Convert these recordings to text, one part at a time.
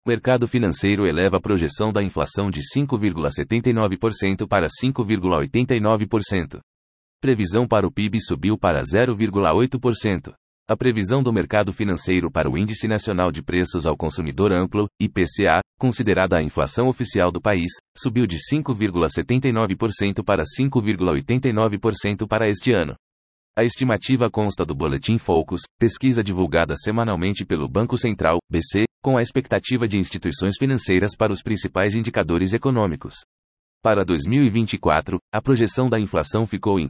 mercado financeiro eleva a projeção da inflação de 5,79% para 5,89%. Previsão para o PIB subiu para 0,8%. A previsão do mercado financeiro para o Índice Nacional de Preços ao Consumidor Amplo, IPCA, considerada a inflação oficial do país, subiu de 5,79% para 5,89% para este ano. A estimativa consta do Boletim Focus, pesquisa divulgada semanalmente pelo Banco Central, BC, com a expectativa de instituições financeiras para os principais indicadores econômicos. Para 2024, a projeção da inflação ficou em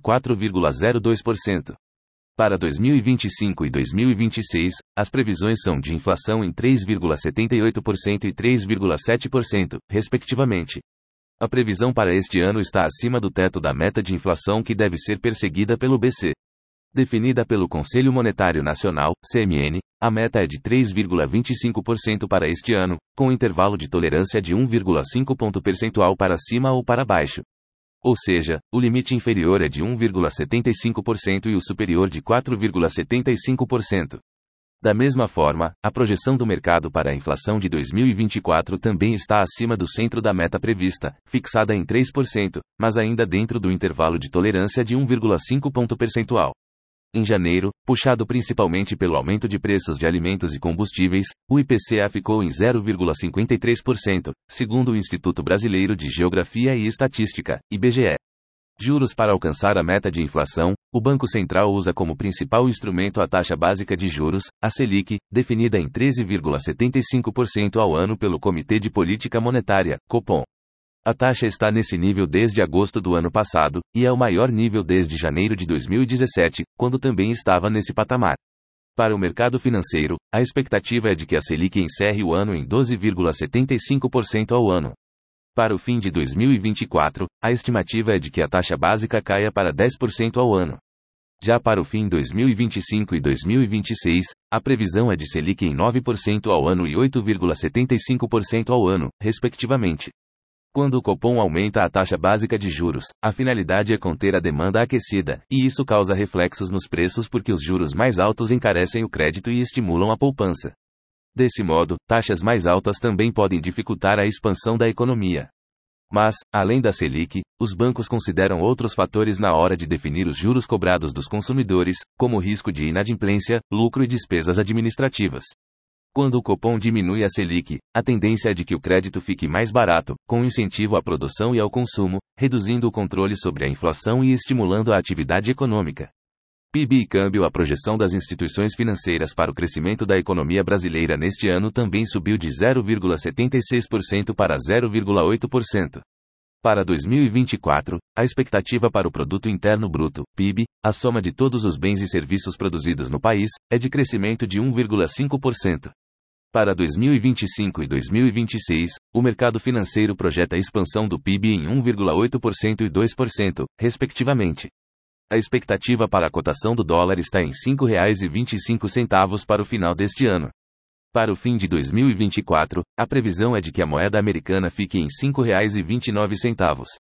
4,02%. Para 2025 e 2026, as previsões são de inflação em 3,78% e 3,7%, respectivamente. A previsão para este ano está acima do teto da meta de inflação que deve ser perseguida pelo BC. Definida pelo Conselho Monetário Nacional, CMN, a meta é de 3,25% para este ano, com intervalo de tolerância de 1,5 ponto percentual para cima ou para baixo. Ou seja, o limite inferior é de 1,75% e o superior de 4,75%. Da mesma forma, a projeção do mercado para a inflação de 2024 também está acima do centro da meta prevista, fixada em 3%, mas ainda dentro do intervalo de tolerância de 1,5 ponto percentual. Em janeiro, puxado principalmente pelo aumento de preços de alimentos e combustíveis, o IPCA ficou em 0,53%, segundo o Instituto Brasileiro de Geografia e Estatística, IBGE. Juros para alcançar a meta de inflação, o Banco Central usa como principal instrumento a taxa básica de juros, a Selic, definida em 13,75% ao ano pelo Comitê de Política Monetária, Copom. A taxa está nesse nível desde agosto do ano passado, e é o maior nível desde janeiro de 2017, quando também estava nesse patamar. Para o mercado financeiro, a expectativa é de que a Selic encerre o ano em 12,75% ao ano. Para o fim de 2024, a estimativa é de que a taxa básica caia para 10% ao ano. Já para o fim de 2025 e 2026, a previsão é de Selic em 9% ao ano e 8,75% ao ano, respectivamente. Quando o Copom aumenta a taxa básica de juros, a finalidade é conter a demanda aquecida, e isso causa reflexos nos preços porque os juros mais altos encarecem o crédito e estimulam a poupança. Desse modo, taxas mais altas também podem dificultar a expansão da economia. Mas, além da Selic, os bancos consideram outros fatores na hora de definir os juros cobrados dos consumidores, como o risco de inadimplência, lucro e despesas administrativas. Quando o Copom diminui a Selic, a tendência é de que o crédito fique mais barato, com incentivo à produção e ao consumo, reduzindo o controle sobre a inflação e estimulando a atividade econômica. PIB e câmbio. A projeção das instituições financeiras para o crescimento da economia brasileira neste ano também subiu de 0,76% para 0,8%. Para 2024, a expectativa para o Produto Interno Bruto, PIB, a soma de todos os bens e serviços produzidos no país, é de crescimento de 1,5%. Para 2025 e 2026, o mercado financeiro projeta a expansão do PIB em 1,8% e 2%, respectivamente. A expectativa para a cotação do dólar está em R$ 5,25 para o final deste ano. Para o fim de 2024, a previsão é de que a moeda americana fique em R$ 5,29.